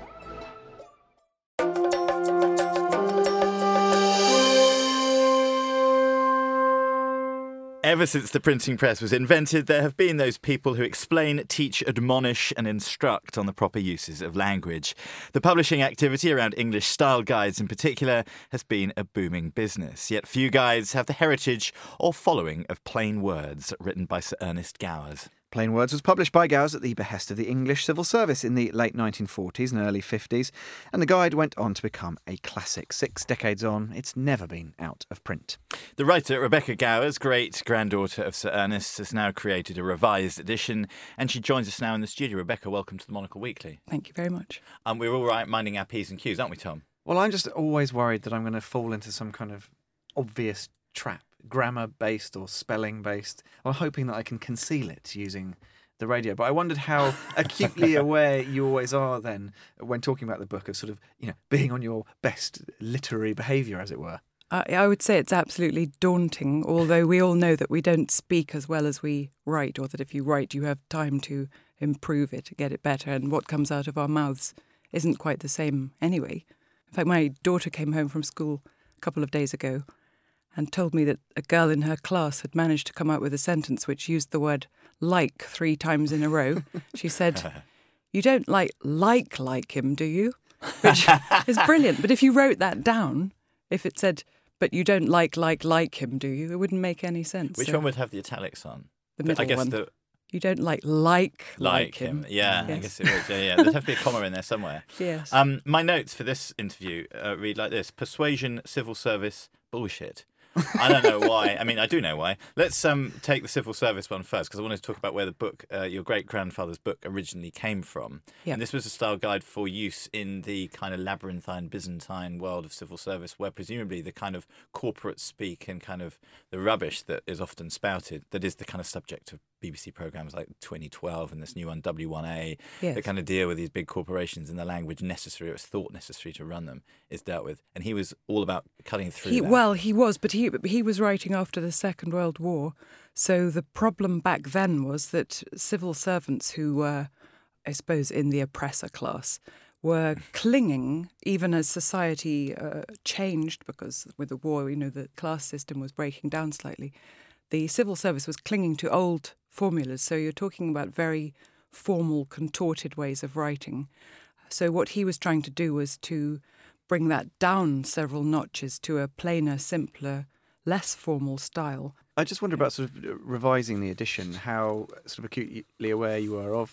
Ever since the printing press was invented, there have been those people who explain, teach, admonish and instruct on the proper uses of language. The publishing activity around English style guides in particular has been a booming business. Yet few guides have the heritage or following of Plain Words, written by Sir Ernest Gowers. Plain Words was published by Gowers at the behest of the English Civil Service in the late nineteen forties and early fifties, and the guide went on to become a classic. Six decades on, it's never been out of print. The writer, Rebecca Gowers, great-granddaughter of Sir Ernest, has now created a revised edition, and she joins us now in the studio. Rebecca, welcome to the Monocle Weekly. Thank you very much. Um, we're all right minding our P's and Q's, aren't we, Tom? Well, I'm just always worried that I'm going to fall into some kind of obvious trap, grammar-based or spelling-based. I'm hoping that I can conceal it using the radio. But I wondered how acutely aware you always are then when talking about the book of sort of, you know, being on your best literary behaviour, as it were. I, I would say it's absolutely daunting, although we all know that we don't speak as well as we write, or that if you write, you have time to improve it, to get it better, and what comes out of our mouths isn't quite the same anyway. In fact, my daughter came home from school a couple of days ago and told me that a girl in her class had managed to come up with a sentence which used the word like three times in a row. She said, "You don't like like like him, do you?" Which is brilliant. But if you wrote that down, if it said, "But you don't like like like him, do you?" it wouldn't make any sense. Which so one would have the italics on? The middle I guess one. The... You don't like like like, like him. him. Yeah, yes. I guess it would. Yeah, yeah. There'd have to be a comma in there somewhere. Yes. Um, my notes for this interview uh, read like this: Persuasion, civil service, bullshit. I don't know why. I mean, I do know why. Let's um take the civil service one first, because I wanted to talk about where the book, uh, your great-grandfather's book, originally came from. Yep. And this was a style guide for use in the kind of labyrinthine, Byzantine world of civil service, where presumably the kind of corporate speak and kind of the rubbish that is often spouted, that is the kind of subject of B B C programmes like twenty twelve and this new one, W one A, Yes. that kind of deal with these big corporations and the language necessary, or it's thought necessary to run them, is dealt with. And he was all about cutting through He, that. well, he was, but he he was writing after the Second World War. So the problem back then was that civil servants who were, I suppose, in the oppressor class were clinging, even as society uh, changed, because with the war, you know, the class system was breaking down slightly. The civil service was clinging to old formulas. So you're talking about very formal, contorted ways of writing. So what he was trying to do was to bring that down several notches to a plainer, simpler, less formal style. I just wonder about sort of revising the edition, how sort of acutely aware you are of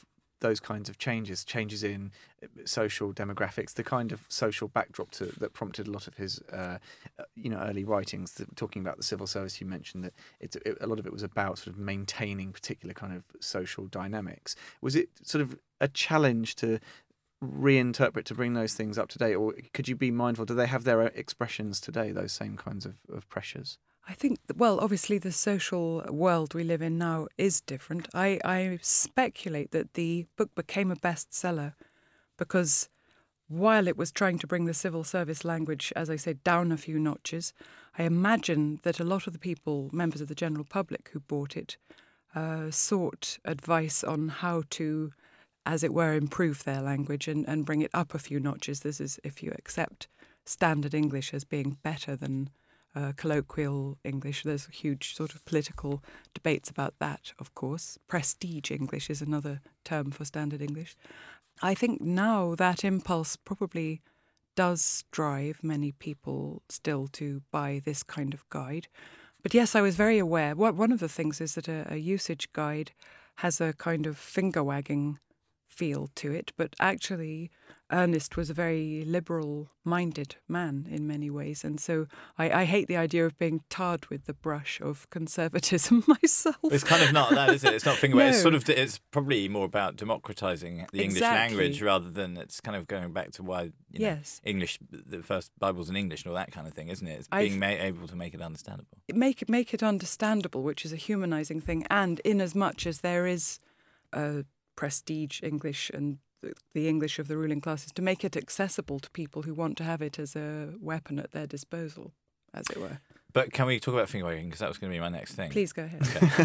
those kinds of changes, changes in social demographics, the kind of social backdrop to, that prompted a lot of his, uh, you know, early writings. That, talking about the civil service, you mentioned that it, it, a lot of it was about sort of maintaining particular kind of social dynamics. Was it sort of a challenge to reinterpret, to bring those things up to date, or could you be mindful? Do they have their expressions today? Those same kinds of, of pressures. I think, well, obviously the social world we live in now is different. I, I speculate that the book became a bestseller because while it was trying to bring the civil service language, as I say, down a few notches, I imagine that a lot of the people, members of the general public who bought it, uh, sought advice on how to, as it were, improve their language and, and bring it up a few notches. This is if you accept standard English as being better than Uh, colloquial English. There's huge sort of political debates about that, of course. Prestige English is another term for standard English. I think now that impulse probably does drive many people still to buy this kind of guide. But yes, I was very aware. One of the things is that a, a usage guide has a kind of finger-wagging feel to it, but actually Ernest was a very liberal-minded man in many ways, and so I, I hate the idea of being tarred with the brush of conservatism myself. It's kind of not that, is it? It's not finger. No. It's sort of. It's probably more about democratizing the exactly. English language rather than it's kind of going back to why you know, yes. English, the first Bible's in English and all that kind of thing, isn't it? It's being ma- able to make it understandable. Make it make it understandable, which is a humanizing thing, and in as much as there is a prestige English and the English of the ruling classes, to make it accessible to people who want to have it as a weapon at their disposal, as it were. But can we talk about finger wagging? Because that was going to be my next thing. Please go ahead.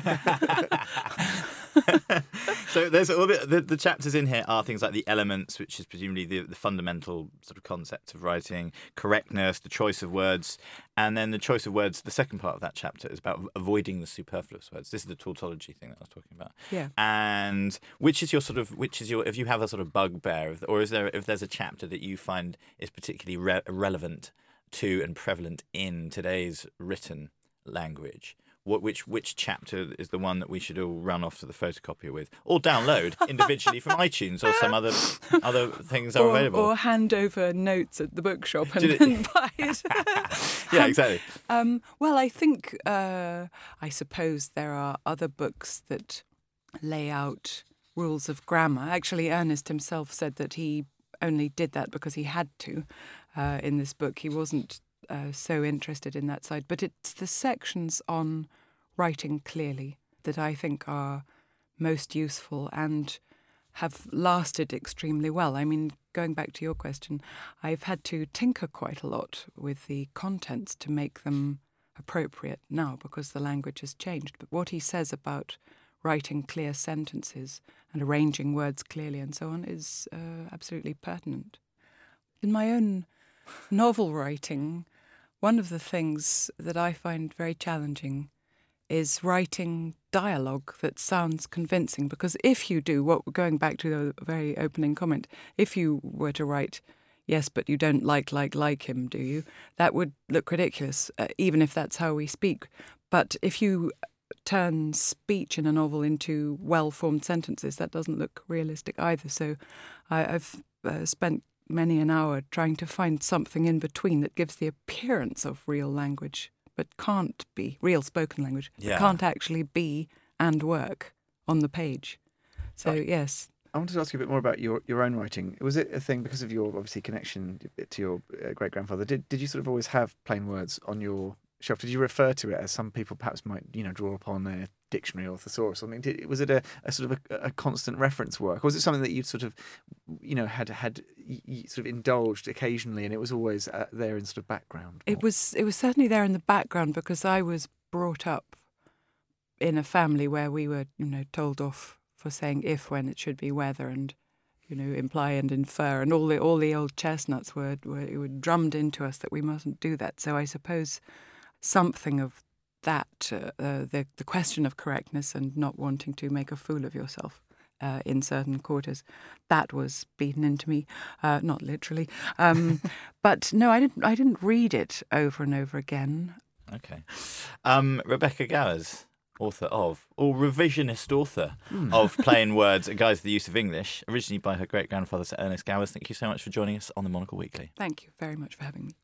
Okay. So there's all the, the the chapters in here are things like the elements, which is presumably the, the fundamental sort of concept of writing, correctness, the choice of words, and then the choice of words. The second part of that chapter is about avoiding the superfluous words. This is the tautology thing that I was talking about. Yeah. And which is your sort of which is your if you have a sort of bugbear, or is there if there's a chapter that you find is particularly re- relevant to and prevalent in today's written language? What, which which chapter is the one that we should all run off to the photocopier with, or download individually from iTunes or some other other things are or, available, or hand over notes at the bookshop and then buy it? Yeah, exactly. Um, well, I think uh, I suppose there are other books that lay out rules of grammar. Actually, Ernest himself said that he only did that because he had to. Uh, in this book, he wasn't uh, so interested in that side. But it's the sections on writing clearly that I think are most useful and have lasted extremely well. I mean, going back to your question, I've had to tinker quite a lot with the contents to make them appropriate now because the language has changed. But what he says about writing clear sentences and arranging words clearly and so on is uh, absolutely pertinent. In my own novel writing, one of the things that I find very challenging is writing dialogue that sounds convincing. Because if you do, what going back to the very opening comment, if you were to write, yes, but you don't like, like, like him, do you? That would look ridiculous, uh, even if that's how we speak. But if you turn speech in a novel into well-formed sentences, that doesn't look realistic either. So I, I've uh, spent many an hour trying to find something in between that gives the appearance of real language, but can't be, real spoken language, yeah. but can't actually be and work on the page. So, I, yes. I wanted to ask you a bit more about your, your own writing. Was it a thing, because of your, obviously, connection to your uh, great-grandfather, did, did you sort of always have plain words on your shelf? Did you refer to it as some people perhaps might, you know, draw upon a dictionary or thesaurus or something? Did, was it a, a sort of a, a constant reference work, or was it something that you'd sort of, you know, had had y- sort of indulged occasionally, and it was always uh, there in sort of background? It was it was certainly there in the background because I was brought up in a family where we were, you know, told off for saying if when it should be whether, and you know, imply and infer, and all the all the old chestnuts were were, were drummed into us that we mustn't do that. So I suppose something of that, uh, uh, the the question of correctness and not wanting to make a fool of yourself uh, in certain quarters, that was beaten into me, uh, not literally. Um, but no, I didn't. I didn't read it over and over again. Okay, um, Rebecca Gowers. author of, or revisionist author mm. of Plain Words, A Guide to the Use of English, originally by her great-grandfather, Sir Ernest Gowers. Thank you so much for joining us on the Monocle Weekly. Thank you very much for having me.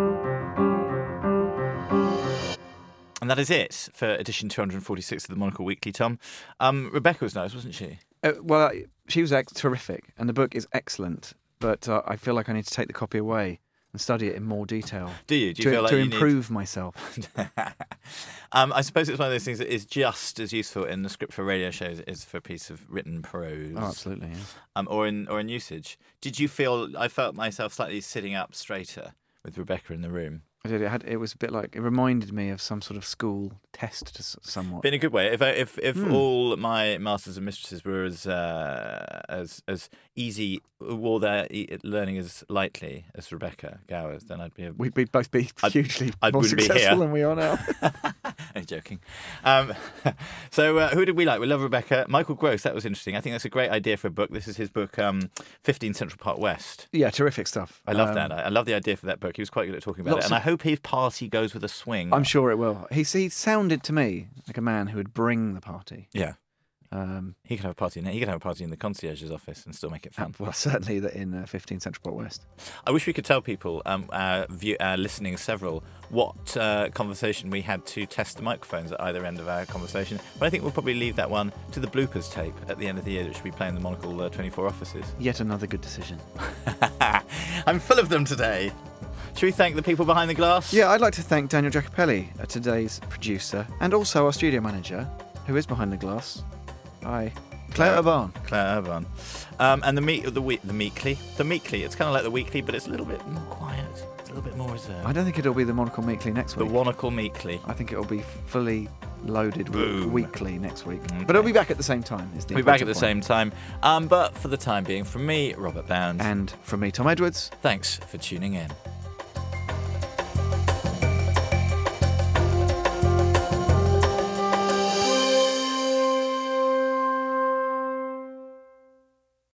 And that is it for edition two hundred forty-six of the Monocle Weekly, Tom. Um, Rebecca was nice, wasn't she? Uh, well, she was ex- terrific, and the book is excellent, but uh, I feel like I need to take the copy away and study it in more detail. Do you? Do you to, feel like to you improve need... myself? um, I suppose it's one of those things that is just as useful in the script for radio shows as for a piece of written prose. Oh, absolutely, yeah. Um, or in or in usage. Did you feel? I felt myself slightly sitting up straighter with Rebecca in the room. I did. It had. It was a bit like it reminded me of some sort of school test, to somewhat. But in a good way. If I, if if mm. all my masters and mistresses were as uh, as as easy, wore their learning as lightly as Rebecca Gowers, then I'd be. A, We'd be, both be hugely I'd, more I'd successful be here. than we are now. I'm joking. Um, so uh, who did we like? We love Rebecca. Michael Gross, that was interesting. I think that's a great idea for a book. This is his book, um, fifteen Central Park West. Yeah, terrific stuff. I love um, that. I, I love the idea for that book. He was quite good at talking about it. And of, I hope his party goes with a swing. I'm sure it will. He, he sounded to me like a man who would bring the party. Yeah. Um, he could have a party. In, he could have a party in the concierge's office and still make it fun. Well, certainly that in uh, fifteen Central Park West. I wish we could tell people, um, our view, our listening several, what uh, conversation we had to test the microphones at either end of our conversation. But I think we'll probably leave that one to the bloopers tape at the end of the year that should be playing the Monocle uh, twenty-four offices. Yet another good decision. I'm full of them today. Should we thank the people behind the glass? Yeah, I'd like to thank Daniel Jacopelli, uh, today's producer, and also our studio manager, who is behind the glass. Hi. Claire Urban. Claire Urban. Um, and the meet the week the Meekly. The Meekly. It's kind of like the Weekly, but it's a little bit more quiet. It's a little bit more reserved. I don't think it'll be the Monocle Meekly next week. The Monocle Meekly. I think it'll be fully loaded Boom. weekly next week. Okay. But it'll be back at the same time. Is the we'll be back at the point. same time. Um, but for the time being, from me, Robert Bound. And from me, Tom Edwards. Thanks for tuning in.